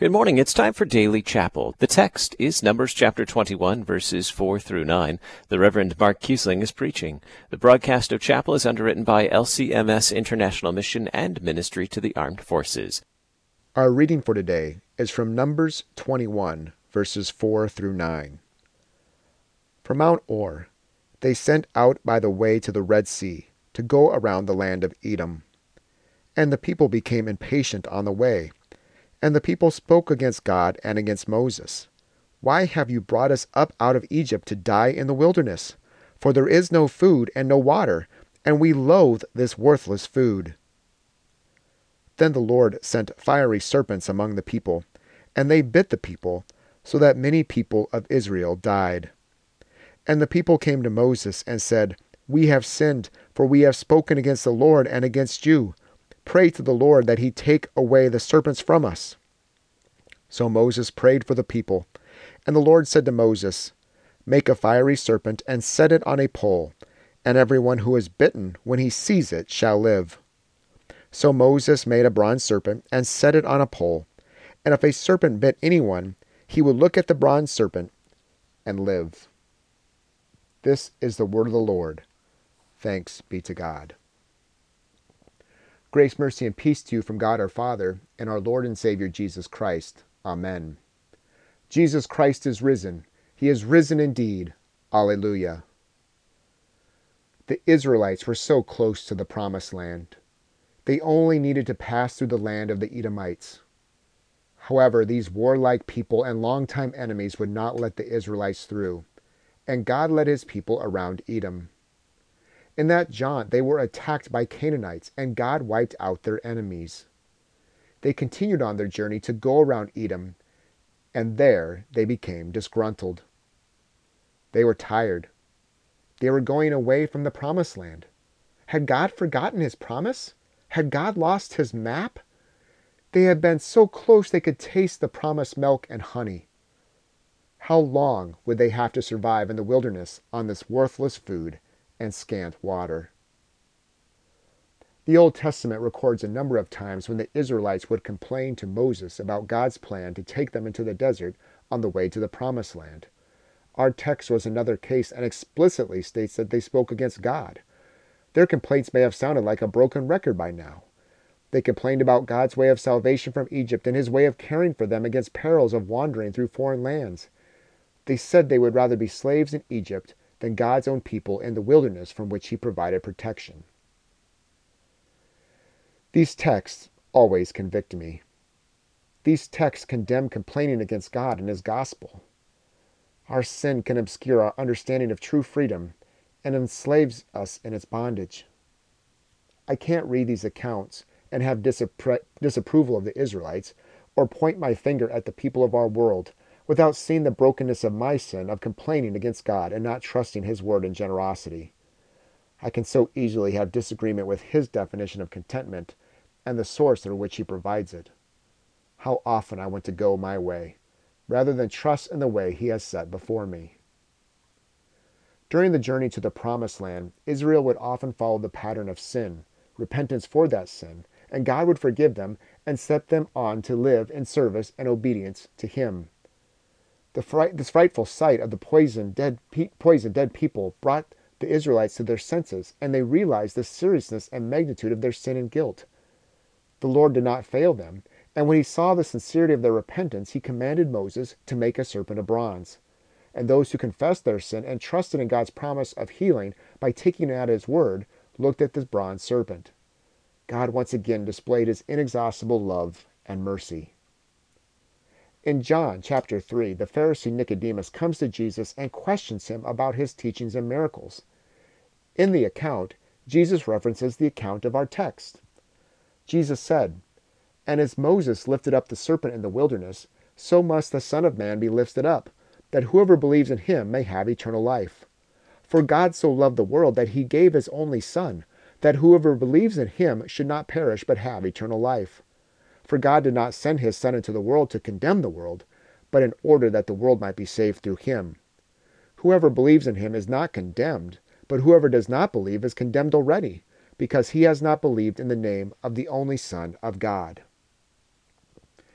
Good morning. It's time for Daily Chapel. The text is Numbers chapter 21, verses 4 through 9. The Reverend Mark Kiesling is preaching. The broadcast of chapel is underwritten by LCMS International Mission and Ministry to the Armed Forces. Our reading for today is from Numbers 21, verses 4 through 9. From Mount Or, they sent out by the way to the Red Sea to go around the land of Edom. And the people became impatient on the way. And the people spoke against God and against Moses. Why have you brought us up out of Egypt to die in the wilderness? For there is no food and no water, and we loathe this worthless food. Then the Lord sent fiery serpents among the people, and they bit the people, so that many people of Israel died. And the people came to Moses and said, We have sinned, for we have spoken against the Lord and against you. Pray to the Lord that he take away the serpents from us. So Moses prayed for the people, and the Lord said to Moses, Make a fiery serpent and set it on a pole, and everyone who is bitten, when he sees it, shall live. So Moses made a bronze serpent and set it on a pole, and if a serpent bit anyone, he would look at the bronze serpent and live. This is the word of the Lord. Thanks be to God. Grace, mercy, and peace to you from God our Father and our Lord and Savior Jesus Christ. Amen. Jesus Christ is risen. He is risen indeed. Alleluia. The Israelites were so close to the promised land. They only needed to pass through the land of the Edomites. However, these warlike people and longtime enemies would not let the Israelites through, and God led his people around Edom. In that jaunt, they were attacked by Canaanites, and God wiped out their enemies. They continued on their journey to go around Edom, and there they became disgruntled. They were tired. They were going away from the promised land. Had God forgotten his promise? Had God lost his map? They had been so close they could taste the promised milk and honey. How long would they have to survive in the wilderness on this worthless food and scant water? The Old Testament records a number of times when the Israelites would complain to Moses about God's plan to take them into the desert on the way to the Promised Land. Our text was another case and explicitly states that they spoke against God. Their complaints may have sounded like a broken record by now. They complained about God's way of salvation from Egypt and his way of caring for them against perils of wandering through foreign lands. They said they would rather be slaves in Egypt than God's own people in the wilderness from which he provided protection. These texts always convict me. These texts condemn complaining against God and his gospel. Our sin can obscure our understanding of true freedom and enslaves us in its bondage. I can't read these accounts and have disapproval of the Israelites or point my finger at the people of our world without seeing the brokenness of my sin of complaining against God and not trusting his word and generosity. I can so easily have disagreement with his definition of contentment and the source through which he provides it. How often I want to go my way, rather than trust in the way he has set before me. During the journey to the Promised Land, Israel would often follow the pattern of sin, repentance for that sin, and God would forgive them and set them on to live in service and obedience to him. This frightful sight of the poisoned dead people brought the Israelites to their senses, and they realized the seriousness and magnitude of their sin and guilt. The Lord did not fail them, and when he saw the sincerity of their repentance, he commanded Moses to make a serpent of bronze. And those who confessed their sin and trusted in God's promise of healing by taking it at his word looked at this bronze serpent. God once again displayed his inexhaustible love and mercy. In John chapter 3, the Pharisee Nicodemus comes to Jesus and questions him about his teachings and miracles. In the account, Jesus references the account of our text. Jesus said, And as Moses lifted up the serpent in the wilderness, so must the Son of Man be lifted up, that whoever believes in him may have eternal life. For God so loved the world that he gave his only Son, that whoever believes in him should not perish but have eternal life. For God did not send his Son into the world to condemn the world, but in order that the world might be saved through him. Whoever believes in him is not condemned, but whoever does not believe is condemned already, because he has not believed in the name of the only Son of God.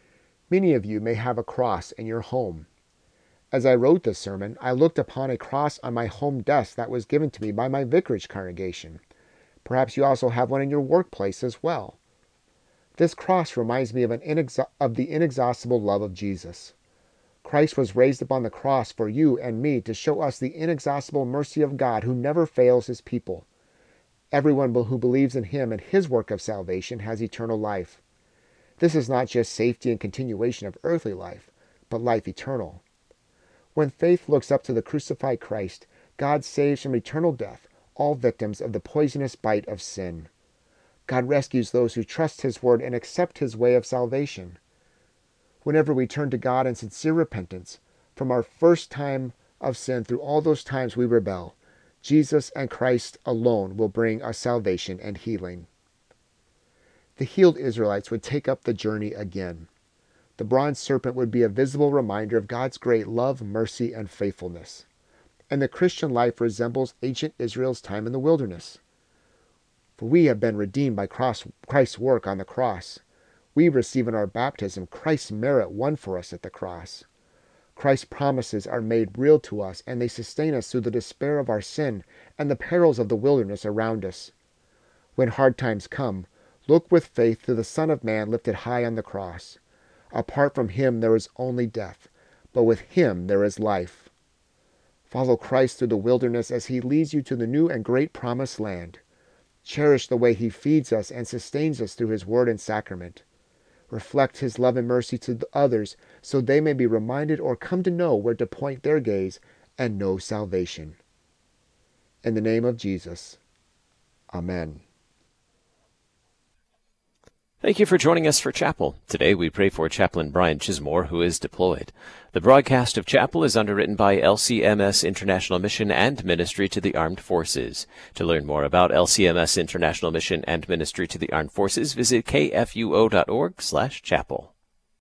Many of you may have a cross in your home. As I wrote this sermon, I looked upon a cross on my home desk that was given to me by my vicarage congregation. Perhaps you also have one in your workplace as well. This cross reminds me of the inexhaustible love of Jesus. Christ was raised upon the cross for you and me to show us the inexhaustible mercy of God who never fails his people. Everyone who believes in him and his work of salvation has eternal life. This is not just safety and continuation of earthly life, but life eternal. When faith looks up to the crucified Christ, God saves from eternal death all victims of the poisonous bite of sin. God rescues those who trust his word and accept his way of salvation. Whenever we turn to God in sincere repentance, from our first time of sin through all those times we rebel, Jesus and Christ alone will bring us salvation and healing. The healed Israelites would take up the journey again. The bronze serpent would be a visible reminder of God's great love, mercy, and faithfulness. And the Christian life resembles ancient Israel's time in the wilderness. For we have been redeemed by Christ's work on the cross. We receive in our baptism Christ's merit won for us at the cross. Christ's promises are made real to us, and they sustain us through the despair of our sin and the perils of the wilderness around us. When hard times come, look with faith to the Son of Man lifted high on the cross. Apart from him there is only death, but with him there is life. Follow Christ through the wilderness as he leads you to the new and great promised land. Cherish the way he feeds us and sustains us through his word and sacrament. Reflect his love and mercy to others so they may be reminded or come to know where to point their gaze and know salvation. In the name of Jesus, Amen. Thank you for joining us for Chapel. Today we pray for Chaplain Brian Chismore, who is deployed. The broadcast of Chapel is underwritten by LCMS International Mission and Ministry to the Armed Forces. To learn more about LCMS International Mission and Ministry to the Armed Forces, visit kfuo.org/chapel.